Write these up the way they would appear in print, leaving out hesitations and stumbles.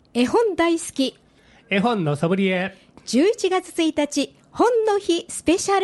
絵本大好き絵本のソムリエ 11月1日本の日スペシャル。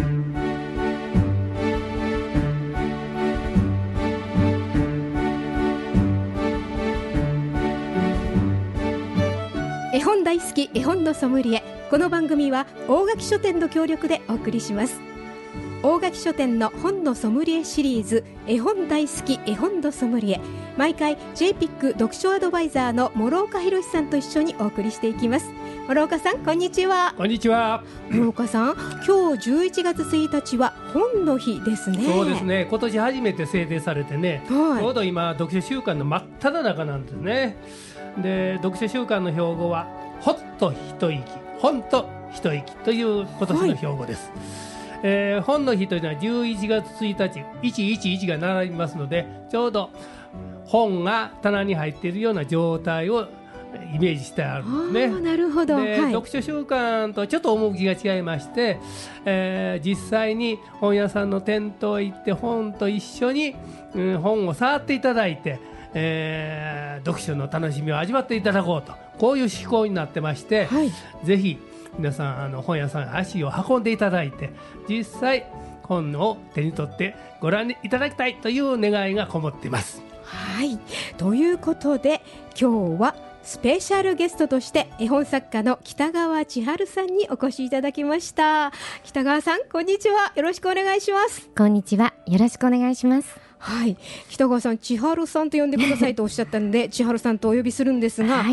絵本大好き絵本のソムリエ。この番組は大垣書店の協力でお送りします。大垣書店の本のソムリエシリーズ、絵本大好き絵本のソムリエ、毎回 JPIC 読書アドバイザーの諸岡博さんと一緒にお送りしていきます。諸岡さん、こんにちは。 こんにちは。 諸岡さん、今日11月1日は本の日ですね。 そうですね、今年初めて制定されてね、 はい、 ちょうど今読書週間の真っ只中なんですね。で、読書週間の標語はほっと一息、本と一息という今年の標語です。本の日というのは11月1日111が並びますので、ちょうど本が棚に入っているような状態をイメージしてあるんですね。 なるほど。 で、 はい、 読書週間とちょっと趣が違いまして、実際に本屋さんの店頭へ行って本と一緒に、本を触っていただいて、読書の楽しみを味わっていただこうと、こういう思考になってまして、はい、ぜひ皆さん本屋さんに足を運んでいただいて、実際本を手に取ってご覧いただきたいという願いがこもっています。 はい、ということで今日はスペシャルゲストとして絵本作家の北川千春さんにお越しいただきました。北川さん、こんにちは。よろしくお願いします。 こんにちは。よろしくお願いします。 はい、北川さん、千春さんと呼んでくださいとおっしゃったので千春さんとお呼びするんですが、はい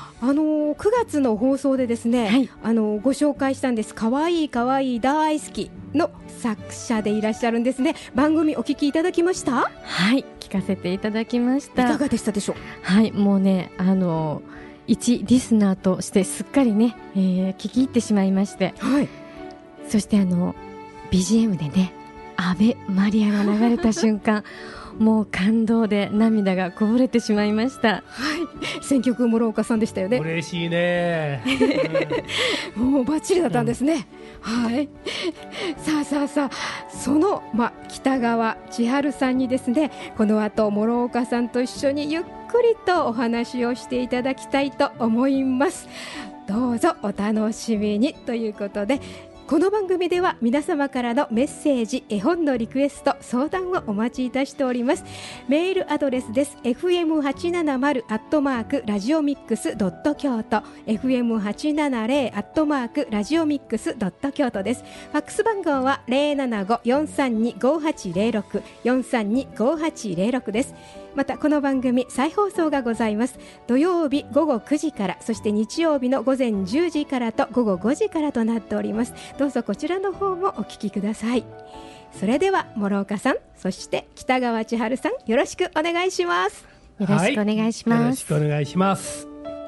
、9月の放送でですね、はい、ご紹介したんです。かわいいかわいい大好きの作者でいらっしゃるんですね。番組お聞きいただきました？ はい、聞かせていただきました。 いかがでしたでしょう？ はい、もうね、一リスナーとしてすっかりね、聞き入ってしまいまして、はい、そしてBGM でね、アベマリアが流れた瞬間もう感動で涙がこぼれてしまいました。 はい、選曲諸岡さんでしたよね。 嬉しいねもうバッチリだったんですね。はい、さあその、北川千春さんにですね、この後諸岡さんと一緒にゆっくりとお話をしていただきたいと思います。どうぞお楽しみにということで、この番組では皆様からのメッセージ、絵本のリクエスト、相談をお待ちいたしております。メールアドレスです。 fm870@radiomix.kyoto fm870@radiomix.kyoto です。ファックス番号は 075-432-5806 432-5806 です。またこの番組再放送がございます。土曜日午後9時から、そして日曜日の午前10時からと午後5時からとなっております。どうぞこちらの方もお聞きください。それでは諸岡さん、そして北川千春さん、よろしくお願いします。 よろしくお願いします。 よろしくお願いします。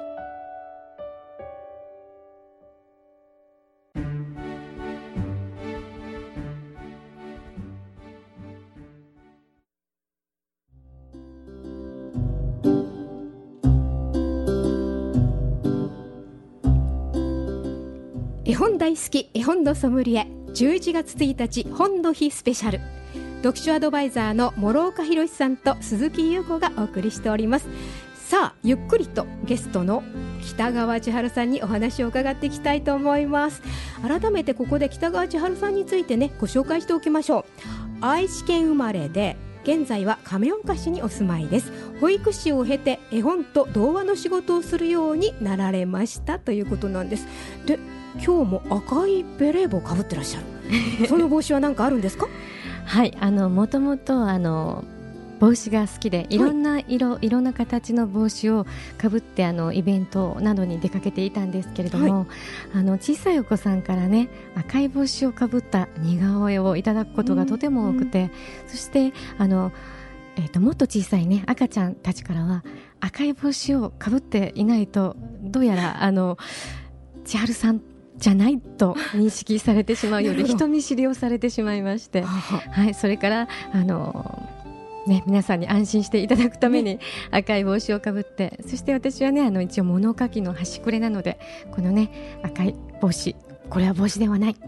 絵本大好き絵本のソムリエ、11月1日本の日スペシャル。読書アドバイザーの諸岡博さんと鈴木優子がお送りしております。さあ、ゆっくりとゲストの北川千春さんにお話を伺っていきたいと思います。改めてここで北川千春さんについてね、ご紹介しておきましょう。愛知県生まれで、現在は亀岡市にお住まいです。保育士を経て絵本と童話の仕事をするようになられましたということなんです。で、今日も赤いベレー帽をかぶってらっしゃるその帽子は何かあるんですか？ はい、もともと帽子が好きで、いろんな色、はい、いろんな形の帽子をかぶってイベントなどに出かけていたんですけれども、はい、小さいお子さんからね、赤い帽子をかぶった似顔絵をいただくことがとても多くて、そしてもっと小さいね、赤ちゃんたちからは赤い帽子をかぶっていないとどうやら千春さんじゃないと認識されてしまうようで人見知りをされてしまいましてはい、それから皆さんに安心していただくために赤い帽子をかぶって、そして私はね、一応物書きの端くれなので、このね、赤い帽子、これは帽子ではない、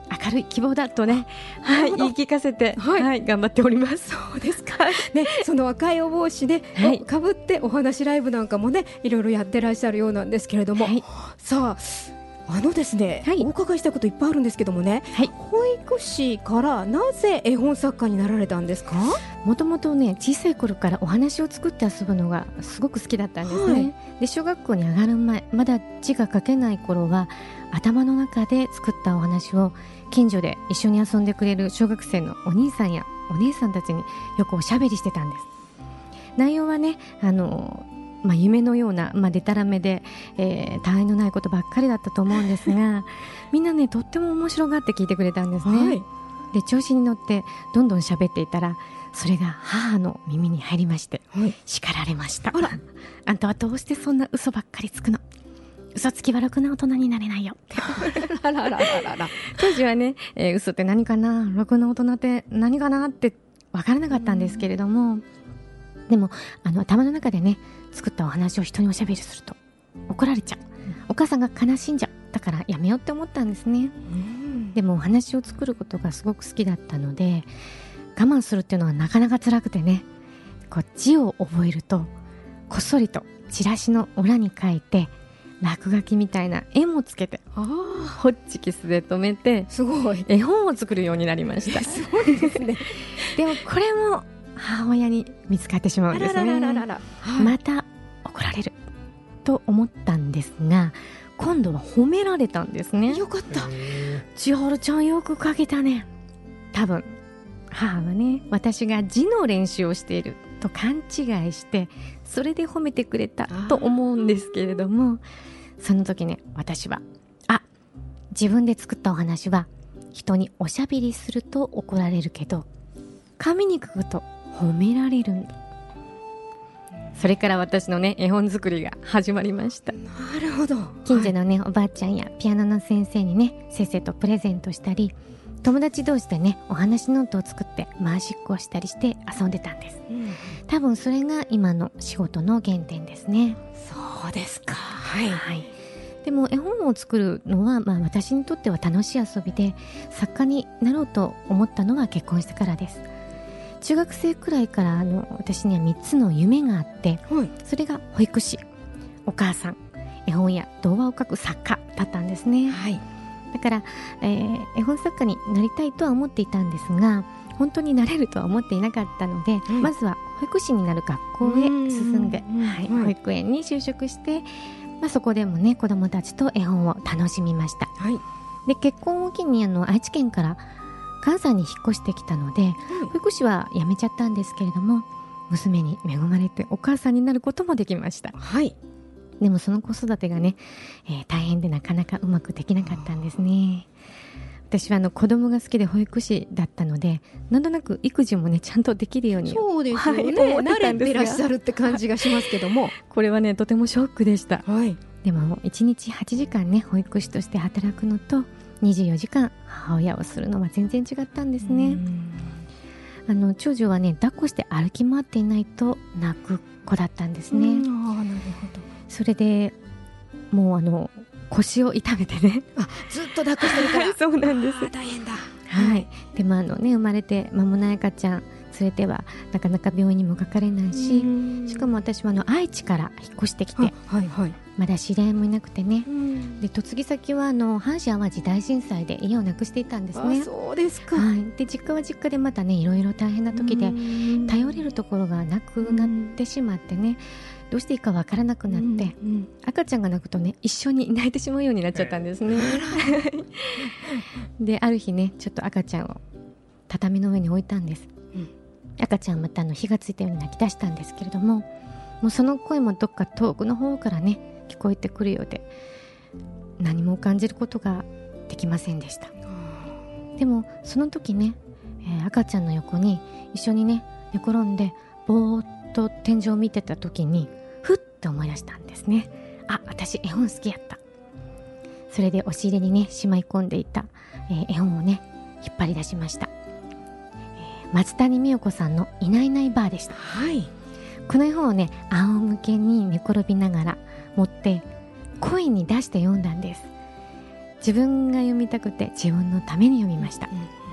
明るい希望だとね、はい、言い聞かせて、 はいはい、頑張っております。 そうですか、ね、その赤いお帽子で、 はい、 かぶってお話ライブなんかもねいろいろやってらっしゃるようなんですけれども、はい、さあですね、はい、お伺いしたこといっぱいあるんですけどもね、はい、保育士からなぜ絵本作家になられたんですか？ もともとね小さい頃からお話を作って遊ぶのがすごく好きだったんですね、はい、で小学校に上がる前、まだ字が書けない頃は頭の中で作ったお話を近所で一緒に遊んでくれる小学生のお兄さんやお姉さんたちによくおしゃべりしてたんです。内容はね夢のような、でたらめで、他愛のないことばっかりだったと思うんですがみんなねとっても面白がって聞いてくれたんですね、はい、で調子に乗ってどんどん喋っていたらそれが母の耳に入りまして、はい、叱られました。あんたはどうしてそんな嘘ばっかりつくの、嘘つきはろくな大人になれないよあら当時はね、嘘って何かな、ろくな大人って何かなって分からなかったんですけれども、でも頭の中でね作ったお話を人におしゃべりすると怒られちゃう、お母さんが悲しんじゃう、だからやめようって思ったんですね。でもお話を作ることがすごく好きだったので我慢するっていうのはなかなか辛くてね、こう字を覚えるとこっそりとチラシの裏に書いて落書きみたいな絵もつけてホッチキスで留めてすごい絵本を作るようになりました。 すごいですねでもこれも母親に見つかってしまうんですね。また怒られると思ったんですが今度は褒められたんですね。 よかった。 千春ちゃんよく書けたね。多分母はね私が字の練習をしていると勘違いしてそれで褒めてくれたと思うんですけれども、その時ね私は自分で作ったお話は人におしゃべりすると怒られるけど紙に書くと褒められるんだ。それから私のね絵本作りが始まりました。 なるほど。 近所のね、おばあちゃんやピアノの先生にねせっせとプレゼントしたり友達同士でねお話ノートを作って回しっこをしたりして遊んでたんです、多分それが今の仕事の原点ですね。 そうですか。 はい、でも絵本を作るのは、私にとっては楽しい遊びで作家になろうと思ったのは結婚してからです。中学生くらいから私には3つの夢があって、それが保育士、お母さん、絵本や童話を書く作家だったんですね、だから、絵本作家になりたいとは思っていたんですが本当になれるとは思っていなかったので、まずは保育士になる学校へ進んで、保育園に就職して、そこでもね子どもたちと絵本を楽しみました、で結婚を機に愛知県から関西に引っ越してきたので、保育士は辞めちゃったんですけれども娘に恵まれてお母さんになることもできました、でもその子育てがね、大変でなかなかうまくできなかったんですね。私は子供が好きで保育士だったのでなんとなく育児もねちゃんとできるようにそうですよね、慣れてらっしゃるって感じがしますけどもこれはねとてもショックでした、でも1日8時間ね保育士として働くのと24時間母親をするのは全然違ったんですね。長女はね抱っこして歩き回っていないと泣く子だったんですね。 なるほど。 それでもう腰を痛めてねずっと抱っこしてるからそうなんです。 大変だ。 でも生まれて間もない赤ちゃん連れてはなかなか病院にもかかれないし、しかも私は愛知から引っ越してきて、まだ知り合いもいなくてね、で嫁ぎ先は阪神・淡路大震災で家をなくしていたんですね。 そうですか、 で実家は実家でまたねいろいろ大変な時で頼れるところがなくなってしまってね、どうしていいかわからなくなって、赤ちゃんが泣くとね一緒に泣いてしまうようになっちゃったんですねである日ねちょっと赤ちゃんを畳の上に置いたんです、赤ちゃんまた火がついたように泣き出したんですけれども、もうその声もどっか遠くの方からね聞こえてくるようで何も感じることができませんでした。でもその時ね、赤ちゃんの横に一緒にね寝転んでぼーっと天井を見てた時にふっと思い出したんですね。私絵本好きやった。それで押し入れにねしまい込んでいた、絵本をね引っ張り出しました、松谷美代子さんのいないいないばあでした、この絵本をね仰向けに寝転びながら持って声に出して読んだんです。 自分が読みたくて自分のために読みました。で、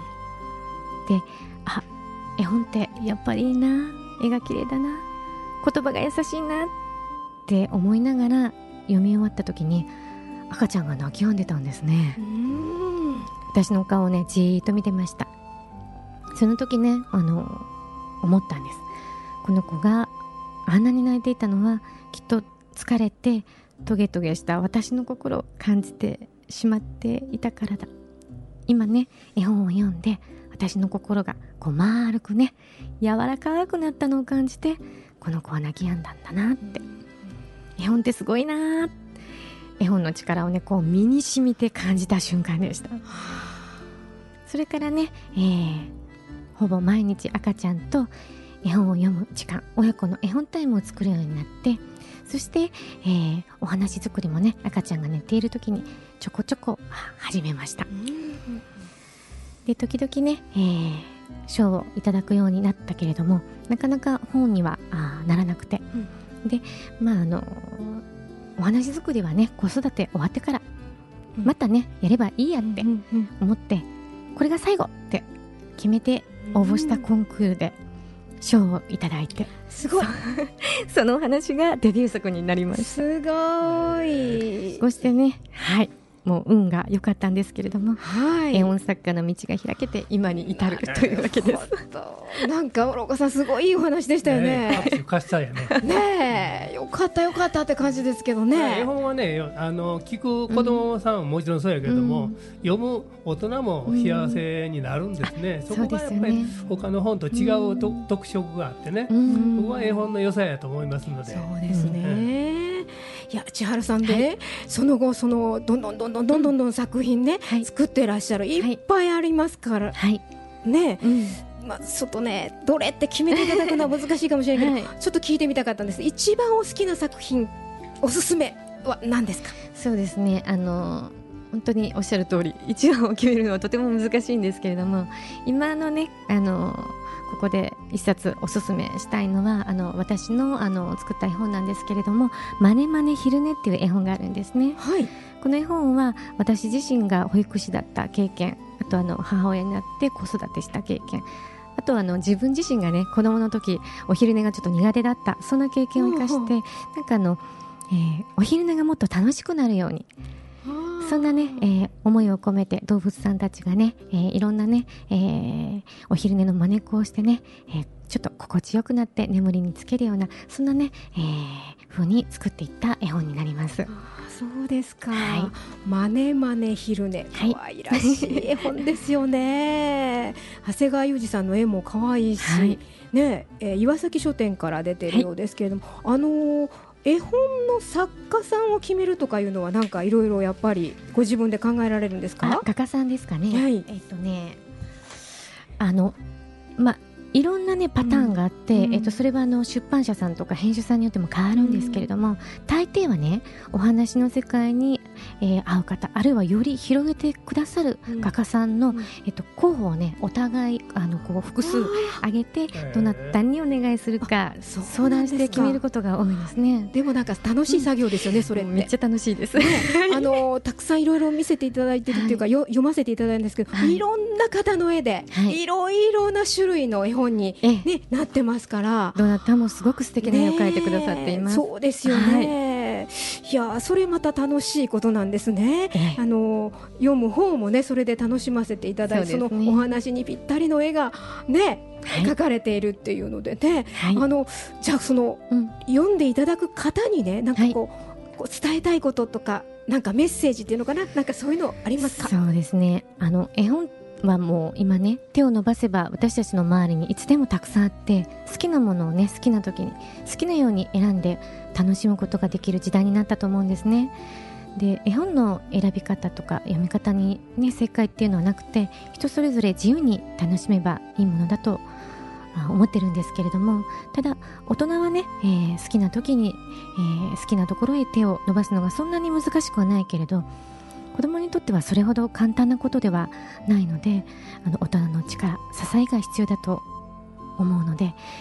絵本ってやっぱりいいな、絵が綺麗だな、言葉が優しいなって思いながら読み終わった時に赤ちゃんが泣き止んでたんですね。私の顔をねじーっと見てました。その時ね思ったんです。この子があんなに泣いていたのはきっと疲れてトゲトゲした私の心を感じてしまっていたからだ。今ね絵本を読んで私の心がこう丸くね柔らかくなったのを感じてこの子は泣き止んだんだなって。絵本ってすごいな、絵本の力をねこう身に染みて感じた瞬間でした。それからね、ほぼ毎日赤ちゃんと絵本を読む時間、親子の絵本タイムを作るようになって、そして、お話作りもね赤ちゃんが寝ている時にちょこちょこ始めました。で時々ね、賞をいただくようになったけれどもなかなか本にはならなくて、でお話作りはね子育て終わってからまたねやればいいやって思って、これが最後って決めて応募したコンクールで賞をいただいて、 すごいそのお話がデビュー作になりました。 すごい。 こうしてね、もう運が良かったんですけれども、絵本作家の道が開けて今に至るというわけです。 なんか諸岡さんすごいいいお話でしたよね。 拍手貸したよね。 ねえ、よかったよかったって感じですけどね。 絵本はね聞く子供さんももちろんそうやけれども、読む大人も幸せになるんですね。そこがやっぱり他の本と違う特色があってね、僕は絵本の良さやと思いますので。 そうですね。いや千春さんで、その後どんどん作品ね、作ってらっしゃる、いっぱいありますからね。外ねどれって決めていただくのは難しいかもしれないけど、ちょっと聞いてみたかったんです。一番お好きな作品おすすめは何ですか？ そうですね、本当におっしゃる通り一番を決めるのはとても難しいんですけれども、今のねここで一冊おすすめしたいのは私の作った絵本なんですけれども、まねまね昼寝っていう絵本があるんですね。この絵本は私自身が保育士だった経験、あと母親になって子育てした経験、あと自分自身がね子供の時お昼寝がちょっと苦手だった、そんな経験を生かしてお昼寝がもっと楽しくなるように、そんなね、思いを込めて動物さんたちがね、いろんなね、お昼寝の真似っこをしてね、ちょっと心地よくなって眠りにつけるような、そんなね、風に作っていった絵本になります。 そうですか。まねまね昼寝、可愛らしい絵本ですよね。長谷川裕二さんの絵も可愛いし、ね、岩崎書店から出ているようですけれども、絵本の作家さんを決めるとかいうのはなんかいろいろやっぱりご自分で考えられるんですか？ 画家さんですかね。いろんなねパターンがあって、それは出版社さんとか編集さんによっても変わるんですけれども、大抵はねお話の世界に、合う方、あるいはより広げてくださる画家さんの、候補をねお互いこう複数挙げてどなたにお願いするか相談して決めることが多いですね。 でもなんか楽しい作業ですよね、それって。 めっちゃ楽しいです、 たくさんいろいろ見せていただいてるっていうか、読ませていただいたんですけど、いろんな方の絵で、いろいろな種類の絵本に、なってますから、 どなたもすごく素敵な絵を描いてくださっています。 そうですよね。いやそれまた楽しいことなんですね。読む方もねそれで楽しませていただいて、そのお話にぴったりの絵がね描かれているっていうのでね、じゃあ読んでいただく方にねなんかこう伝えたいこととかなんかメッセージっていうのかな、なんかそういうのありますか？ そうですね、絵本はもう今ね手を伸ばせば私たちの周りにいつでもたくさんあって、好きなものをね好きな時に好きなように選んで楽しむことができる時代になったと思うんですね。で絵本の選び方とか読み方に、ね、正解っていうのはなくて、人それぞれ自由に楽しめばいいものだと思ってるんですけれども、ただ大人はね、好きな時に、好きなところへ手を伸ばすのがそんなに難しくはないけれど、子供にとってはそれほど簡単なことではないので、大人の力、支えが必要だと思うので、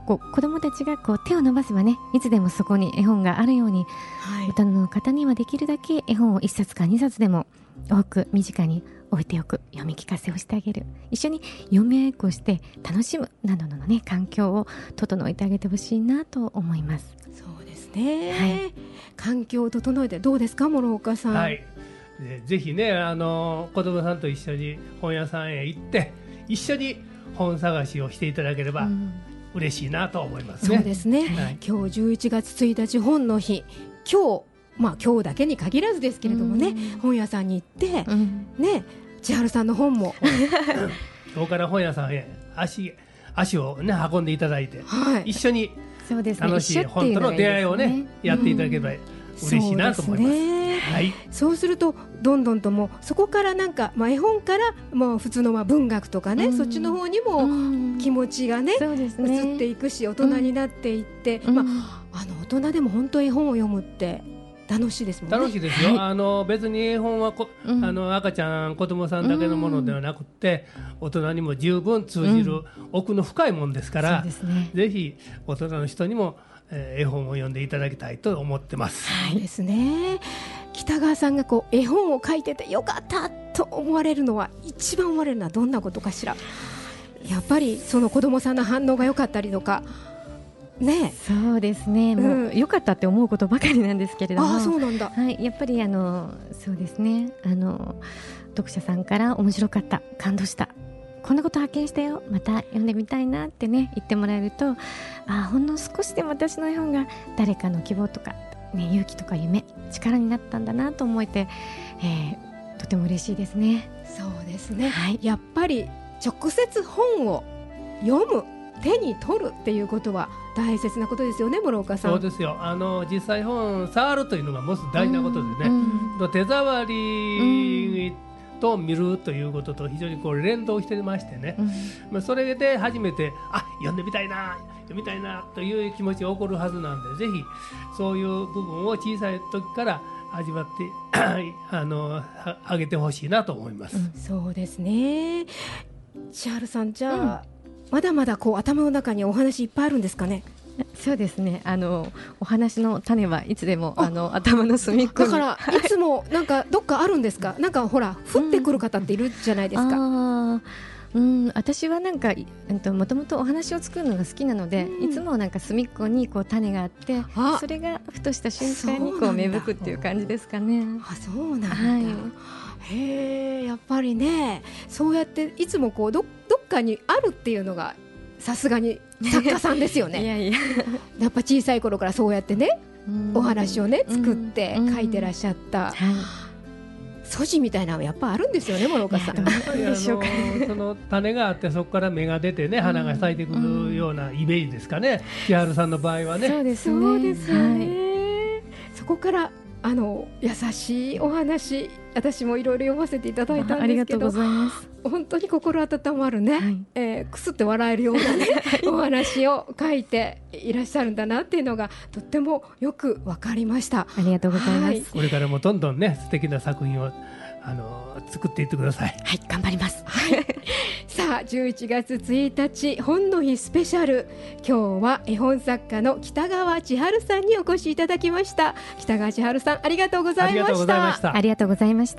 子どもたちが手を伸ばせばね、いつでもそこに絵本があるように、大人の方にはできるだけ絵本を1冊か2冊でも多く身近に置いておく、読み聞かせをしてあげる、一緒に読み合いっこして楽しむなどのね、環境を整えてあげてほしいなと思います。 そうですね、環境を整えてどうですか、諸岡さん。 はい、ぜひね、子どもさんと一緒に本屋さんへ行って一緒に本探しをしていただければ嬉しいなと思いますね。 そうですね、今日11月1日本の日、今日だけに限らずですけれどもね、本屋さんに行って、ね、千春さんの本も今日から本屋さんへ足を、ね、運んでいただいて、一緒に楽しい本との出会いをね、やっていただければ嬉しいなと思います。 そうするとどんどんともうそこからなんか、絵本からもう普通の文学とかね、そっちの方にも気持ちがね、移っていくし、大人になっていって、大人でも本当絵本を読むって楽しいですもんね。 楽しいですよ、別に絵本は赤ちゃん子供さんだけのものではなくて、大人にも十分通じる奥の深いものですから、ぜひ大人の人にも絵本を読んでいただきたいと思ってます。 そうですね。北川さんが絵本を書いててよかったと思われるのは、一番思われるのはどんなことかしら。やっぱりその子供さんの反応が良かったりとかね。 そうですね、もう良かったって思うことばかりなんですけれども、 そうなんだ。 やっぱりそうですね、読者さんから面白かった、感動した、こんなこと発見したよ、また読んでみたいなってね、言ってもらえると、ほんの少しでも私の絵本が誰かの希望とか、勇気とか夢、力になったんだなと思えて、とても嬉しいですね。 そうですね、やっぱり直接本を読む、手に取るっていうことは大切なことですよね、諸岡さん。 そうですよ、実際本触るというのがもし大事なことでね、手触りと見るということと非常に連動してましてね、それで初めて読んでみたいなという気持ちが起こるはずなんで、ぜひそういう部分を小さい時から味わってあげてほしいなと思います。 そうですね。千春さん、じゃあ、まだまだ頭の中にお話いっぱいあるんですかね。 そうですね、お話の種はいつでも頭の隅っこに、 だからいつもなんかどっかあるんですか。なんかほら降ってくる方っているじゃないですか。 私はなんかもともとお話を作るのが好きなので、いつもなんか隅っこに種があって、それがふとした瞬間に芽吹くっていう感じですかね。 そうなんだ、へえ、やっぱりね、そうやっていつもどっかにあるっていうのがさすがに作家さんですよね。いややっぱ小さい頃からそうやってね、お話をね作って書いてらっしゃった、素地みたいなのやっぱあるんですよね、諸岡さん。 その種があって、そこから芽が出てね、花が咲いてくるようなイメージですかね、千春さんの場合はね。 そうですよね、 そこから優しいお話、私もいろいろ読ませていただいたんですけど、 ありがとうございます。 本当に心温まるね、くすって笑えるようなねお話を書いていらっしゃるんだなっていうのがとってもよく分かりました。 ありがとうございます。 これからもどんどんね、素敵な作品を作っていってください。 頑張ります。さあ、11月1日本の日スペシャル、今日は絵本作家の北川千春さんにお越しいただきました。北川千春さん、ありがとうございました。 ありがとうございました。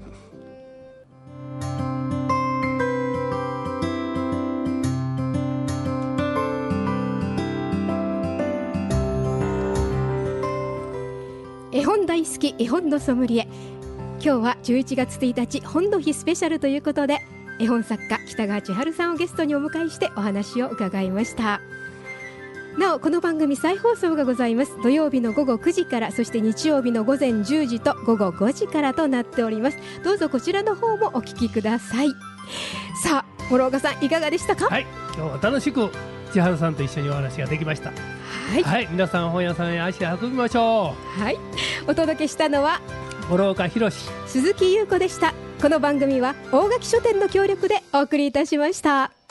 絵本大好き、絵本のソムリエ。今日は11月1日本の日スペシャルということで、絵本作家北川千春さんをゲストにお迎えしてお話を伺いました。なお、この番組再放送がございます。土曜日の午後9時から、そして日曜日の午前10時と午後5時からとなっております。どうぞこちらの方もお聞きください。さあ、諸岡さんいかがでしたか。 今日は楽しく千春さんと一緒にお話ができました。皆さん本屋さんへ足を運びましょう。お届けしたのは諸岡博、 鈴木優子でした。この番組は大垣書店の協力でお送りいたしました。